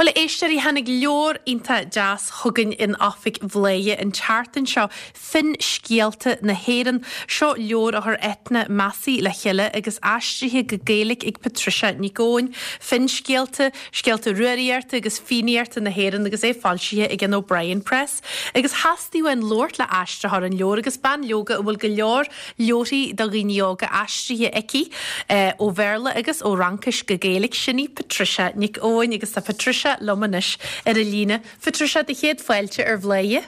Well éisteí hanig leor inta jazz thugann in Affic bhléie in chartan seo fin scialta na héan seo leor a th etna measí le cheile agus aistrithe go Gaelic ag Patricia Nicóin fin scialta ruíarta agus fíníarta na héan agus é falsíthe ag an O'Brien Press agus hastíhain Lord le aistre th an leor agus ban leoga bhfuil go leor leorí do rineoga aistrithe eici ó bherla agus ó rancas go Gaelic sinní Patricia Nicóin agus tá Patricia Lomanis a lína. Patricia de chéad fáilte ar bhléie?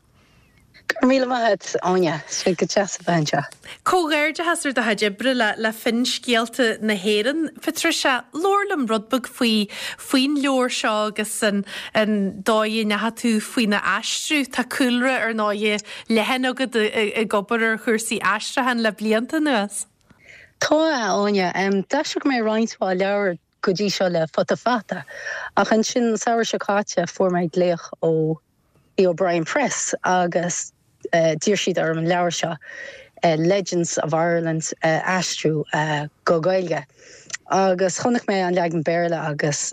Míle maithe áine sé go teasa bhainte. Cógéirde hasar de haidibre le fin scialta na héan. Patricia, lorlam rudbug faoin leor seo agus an dáie netha tú faoine aistrú tá coolra ar náie lehan agad i gobar ar chuirsaí aistrahan le blianta nuas? Tá áine, deisig mé reinintá leabhar go dtí seo le fota ach an sin saoir se cáte formaid léach ó the O'Brien Press agus dír siad ar an leabhar seo Legends of Ireland aistrú go Gaeilge agus chonach mé an leagan béarla agus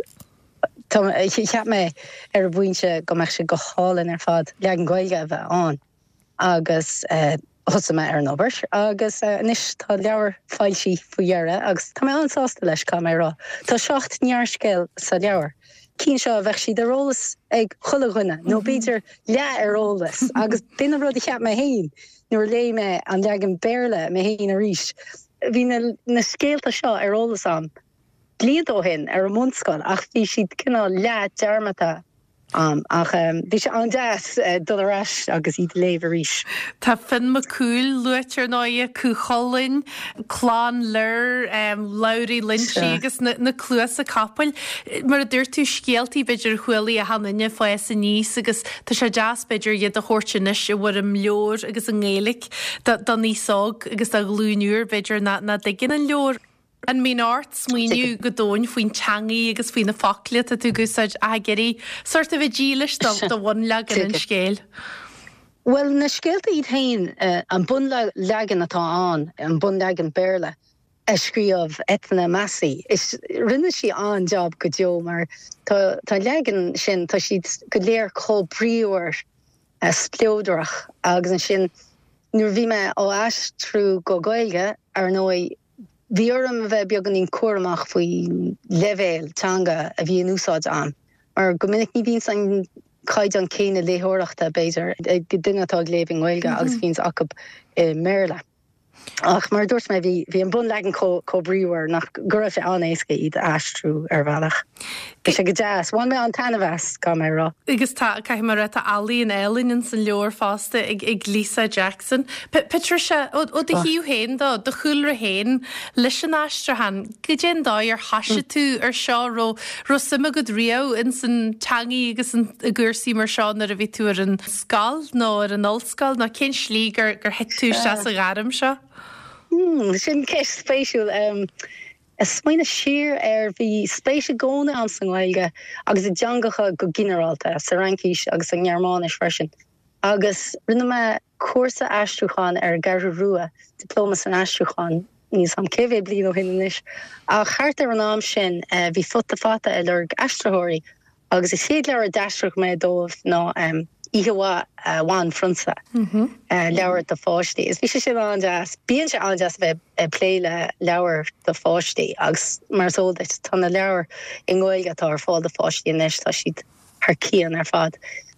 cheap mé ar bhainte go meach sé go hálan ar fad leagan Gaeilge a bheith an agus hosa me ar an obair agus inis tá leabhar fáilsí faoihearra agus tá mé ansásta leis cá mé rá. Tá 7 nearscéil sa leabhar. Cín seo a bheith siad arólas ag chulaghine, nó bíidir le arólas agus duine rud a cheap mé hain nuair lé me an leagan béarla mé hain a ríis. Bhí na scéalta seo arólas an bliaadó hin ar an mhunscoil ach bhí siad cinál le dearmata ach bhí sé an deas dul arás agus iad léomh ríis. Tá fin ma cúil luitir náie cúcholinn, chlán leir, Laurí Lynchí agus na cluas a capel. Mar a dúir tú scialtaí beidir chualaí a hanine fáis sa níos agus tá sé jazz beidir iad a chóirtinis a bhfuir an leor agus an Gaelic don níosog agus a glúniúr beidir na digin an leor. An mín art smuoinú go dóin faoin teangaí agus faoin na facliat a tú gúsáid agéirí suirt a bheith dílis do bhain legan an scéal. Well, na scéalta iad hain an bun legan atá an bun legan béarla scríomh etna measí. Is rinne sí an job go deo mar tá legan sin tá siad go léir có bríúir splóideach agus an sin nuair bhí me ó aistrú go Gaeilge ar nói bhí orm a bheith beaggan ín cuaramach faoi levéil teanga a bhí an úsáid an. Mar go minic ní bhín san caid an céine léthireachta beidir go duine atá léibh Gaeilge agus bhín acab méarla. Ach mar dúirt mé bhí an bun legan có bríúir nach gur sé an éasca iad aistrú ar bhealach. Bhí sé go jazz, bhain mé an tanmheas cá mé rá. Agus tá caiith mar a Alíon Ellin in san leor fásta ag Lisa Jackson. Patricia, ó de hiú héin dá, de chuúlra héin, leis an aistrahan, go dén dá ar hasise tú ar seo ro sima go rio in san teangaí agus an gúrsaí mar seo nar a bhí tú ar an scal nó ar an olscal ná cén slí gur het tú se a garam seo? Sin ceist spéisiúil smaoine siar ar bhí spéise gcóna an san Gaeilge agus i deangacha go ginearálta sa rancíis agus an Gearmánis freisin. Agus rinne me cuasa aistrúcháin ar Garú Rua, diploma san aistrúcháin níos am cévé blian ó hininis. A cheart ar an am sin bhí fota e lurg aistrathirí agus is siad leabhar daistrach mé dómh ná Ihawa Juan Frunza leabhar do fáistí. Is bhí sé sin an jazz, bíonn sé an jazz bheith pléile leabhar do fáistí agus mar sódait tána leabhar in Gaeilge tá ar fáil do fáistí inis tá siad ar cían ar fad.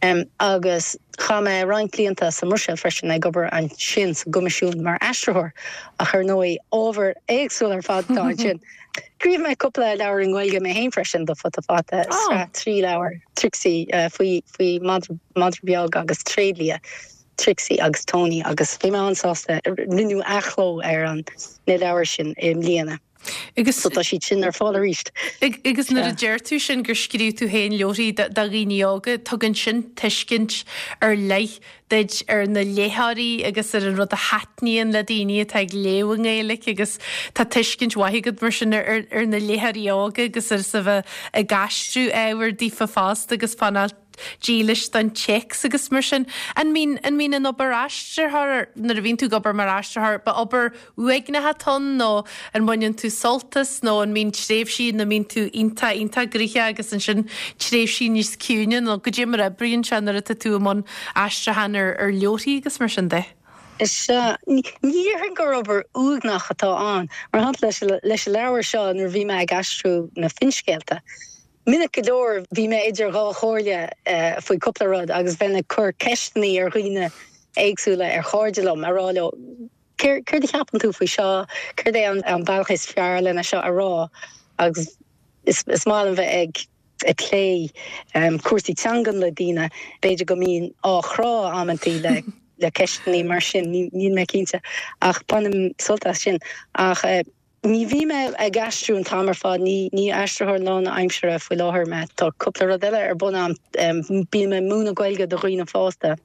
Agus cha mé rein blianta sa muise freisin ag gobar an sin sa gomisisiún mar aistrethir a chu nói ábhar éagsúil ar fad tá an sin. Gríomh mé coppla leabhar in Gaeilge mé hain freisin do fota trí leabhar Trixie faoi Madra Beag agus Trédlia, Trixie agus Tony agus bhí me ansásta nniu achló ar an na leabhar sin líana. Agus tá si sin ar fáil a ríist. Agus na a deirtú sin gur scríú tú héin leorí da riíoga tugann sin tuiscint ar leith deid ar na léthaí agus ar an rud a hatnííon le daine ag léhan Gaelic agus tá tuiscint waigad mar sin ar na léthaíoga agus ar sa bheith a gastrú éhar dífa fásta agus fanna dílis don checks agus mar sin an mín an obair astrathar na a bhín tú gobar mar astrathar, ba obair uignathe ton nó an bhain tú soltas nó an mín tréimh sin na mín tú inta gríthe agus an sin tréimh sin níos ciúne nó go dé mar a bríonn se ar a tú am astrahan ar leotaí agus mar sin de. Is níor an go obair úgnach atá an, mar han leis leabhar seo nar bhí me ag astrú na finscéalta. Minna godóir bhí me idir gá chóirle faoi coppla rud agus bhena chur ceistnaí ar riine éagsúla ar cháirdelam arráile. Cur de cheapan tú faoi seo, cur é an bailchas fearla na seo arrá agus is mála an bheith ag lé cuasaí teangan le dína beidir go mín árá amantí le ceistnaí mar sin ní me cínte ach panam soltas sin ach ní bhí me ag astrú an tamar fád ní astrathir lána aimseire faoi láthair me tá coppla rud eile ar bunam bí me múna gailge do roioine fásta.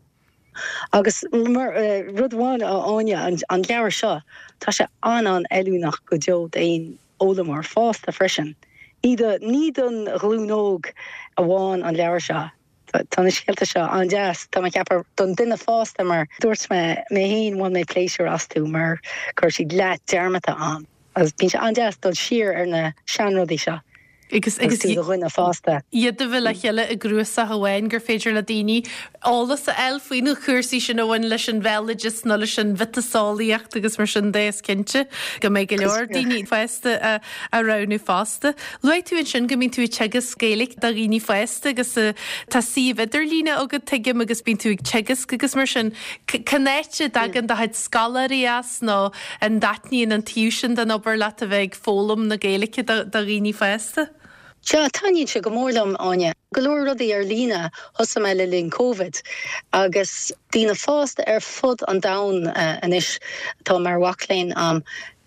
Agus mar rudháin áine an leabhar seo tá sé an eilúnach go deo éon ólamar fásta freisin. Ní don glúnóg a bháin an leabhar seo. Tá na scialta seo an deas tá ceapar don duine fásta mar dúirt me héon bhain mé pléisiú asú mar chuir siad leat dearmata an. Agus bhín se an deas dul siar ar na seanrodí seo. Agus roiine fásta. Iad bhfuil le cheile a grúsa hahain gur féidir le daoine álas a faoinú chuirsaí sin bhain leis an bhealagus nó leis an vitasálaíocht agus mar sin déas cinnte go méid go leor daoine feiste a ranú fásta. Luid tú an sin go mín tú tegus scéalaigh da rií feiste agus tá siomh idir lína agad tuigim agus bín tú tegus agus mar sin canéite dagan de haid scalarías nó an datníon an tiúsin den obair le a bheith fólam na géalacha da rií feiste. Táníonn se go mórlam áine. Golóir rudaí ar lína thosa meile linn COVID agus dína fásta ar fud an dain inis tá mar wacléin am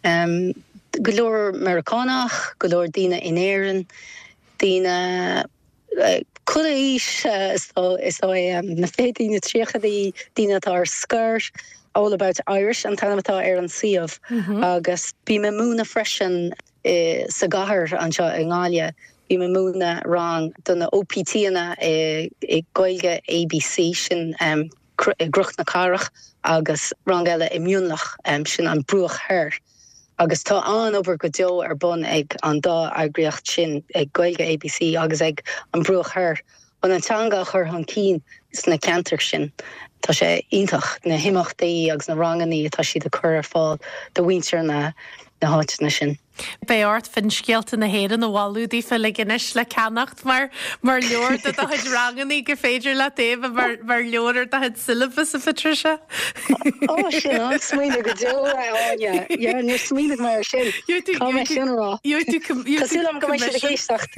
golóir Americánach, golóir dína in éireann, dína chudaís is na fédína tríochadaí dína tá ar scurt all about Irish an tanatá ar an siomh agus bí me múna freisin sa gahar an seo in gáile. Bhí me múna rang donna OPT-na i gailge ABC sin grucht na carach agus rang eile i miúnlach sin an brúach thir. Agus tá an obair go deo ar bun ag an dá agriocht sin ag gailge ABC agus ag an brúach thir. An antanga chur an cín is na cantar sin. Tá sé ítach na himachtaí agus na ranganí tá siad a chur ar fáil do winter na háitna sin. Beart fin scialta na héan bhhaúdaí fe le gginis le ceannacht mar leor a chuid ranganí go féidir le taobh mar leorir a chuid syllabus a Patricia. Sin smuoine go deáine ní smuoine mar sin sinrá. Tásúlam go sé géistecht.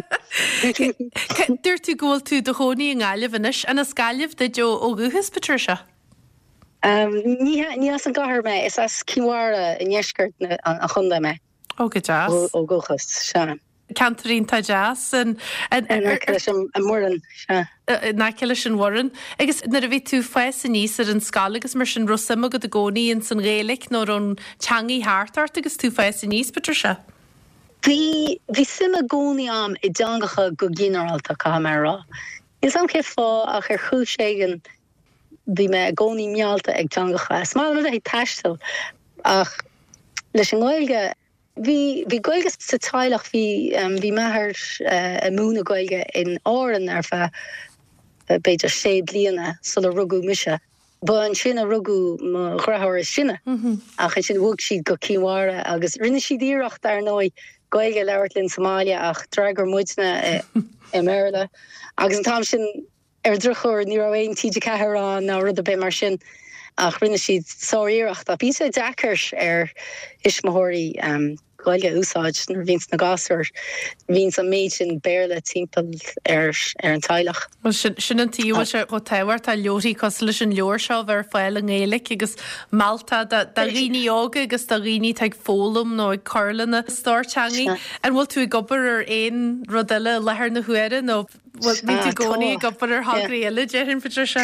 Dúir tú ggóil tú do chonaí an gáileh inis ana scaiileh de deo óguchas Patricia? Ní as an gahar me is as címhara in dheisceart a chunda me. Ó go jazz. Ó gochas se. Cantarín tá jazz an móran se. Naceile sin warran. Agus na a bhí tú fees san níos ar an scala agus mar sin Rossima go a gcónaí in san réalaigh nó an teangaí háart agus tú fees san níos Patricia? Bhí sima gcónaí am I dangacha go generalta camerará. Is an cé fá a chu chúségan bhí me gcónaí mealta ag dangacha. Smáil mu ag taistil ach leis an gáilge Bhí gailge sa táilech bhí methir a múna gailge in áran ar fe beidir 6 bliana sul a rugú mise. Ba an sin a rugú chrathir sinne ach sin bhg siad go címhara agus rinne siad íireacht ar nói gailge leirt linn Somália ach dreagar muidna I Merle. Agus an tam sin ar druchúir ní raibh tíide cethrán ná rud a bit mar sin ach rinne siad sáíireacht a bí sé dechars ar ismothirí gailge úsáid nar víns na gasúir víns a méid sin béirle timppel ar an tailech. Sin an tíú se go tehhart a leorí cos leis an leor seo bhar fáil an éalaigh agus Malta da rií ága agus da rií teag fólam nó ag carlanna stáirteangaí an bhfuil tú gobar ar éon rodile lethir na huaire nó ní tú gcónaí gobar ar hagraí eile dearn Patricia?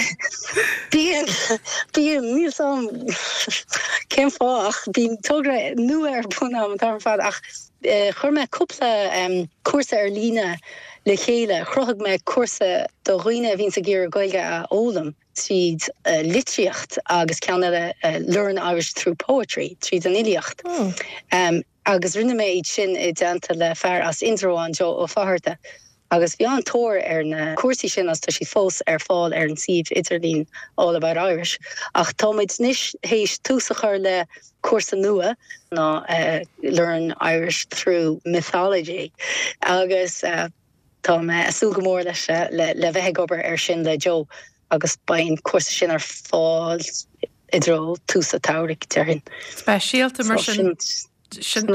Bhí mí sam céim fáach bhín tugra nu ar buna an tar fad ach chur me cúpla cuasa ar lína le chéile chrochag me cuasa do roioine vín a géir goilge a ólam tríd litríocht agus ceanna learn Irish through poetry, tríd an iliocht. Agus rinne mé iad sin I danta le fear as intro an jo ó faharta. Agus bhí an tóir na cuasaí sin as tá si fós fáil an sibh Idirlín All About Irish. Ach táid níos hééis túsachar le cuasa nua ná learn Irish through mythology. Agus tá me asúgamór leis le bheith obair sin le Jo agus bain cuasa sin fáil idro túsa táric dearhin. Speisialta mar sin sin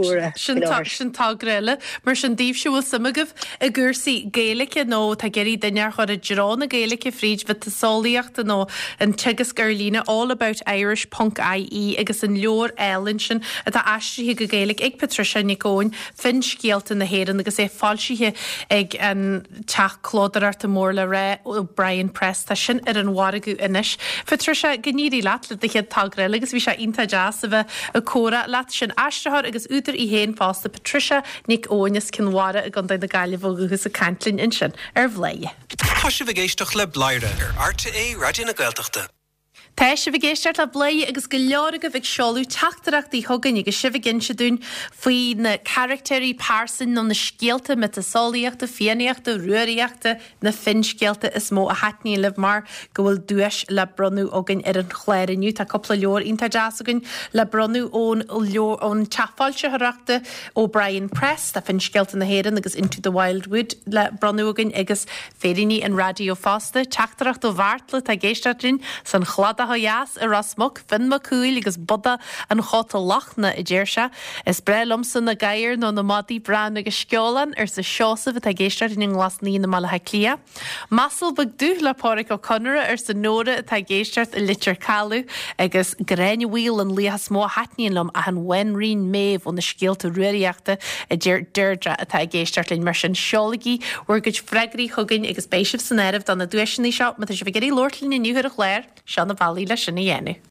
tágréile mar sin díobhsiúil samagah I gcúrsaí Gaeilge nó tá geirí daine chuir a drán na Gaeilge fríd bheit tasolaíochta nó an tegas Garlína allaboutirish.ie agus an leor Ellen sin atá aistrithe go Gaeilge ag Patricia Nicóin fin scialta na héan agus fáilsithe ag an teach clódarart mór le ré ó Brian Press tá sin ar an wargu inis. Patricia gníí leat le chéad tágréile agus bhí sé ionta jazz a bheith a córa leat sin Astrathar agus útar I héin fásta Patricia Nic Óineas cinmhara a gandai na gaiilehógus a cantlin in sin bhléie. Tá si bh géisteach le Bláire ar RTA Radio na Gaeltachta. Tá si bh géisteart le bléie agus go leorga bh seolú teachtarachtaí thugann agus si bh gin se dún faoi na charactéirí pásan nó na scialta me tasolaíochta, féanaíochta, ruaíochta na finscialta is mó a hetníí le mar go bhfuil dúis le bronú agan ar an chléirniu tá coppla leor ionta jazz agan le bronú ón teafáilte threachta ó Brian Press tá finscialta na héan agus Into the Wildwood le bronú agan agus féidiní an radio fásta teachtarach ó bhartla tá géisteartin san chlad a jas a rasmog fin ma cúil agus boda an chota lachna I ddéirse is brelumsan na gaiir nó na madí bran agus sceolan sa seosa bheit a géisteart in glas ní na mala clia. Masal bag dú le páric ó conra sa nóra tá géisteart I litir calú agus grenhil an líhas mó hatníon lom a an wenrín méh ó na scialta ruíachta a ddíir deirdra a tá géisteart linn mar sin seolagaí uirgid freigraí chugann agus béisih san airmh don na dúisinaí seo, me sé bh geirí lortlín I nniuhar a chléir sean na bhí lei sinna dhéanú.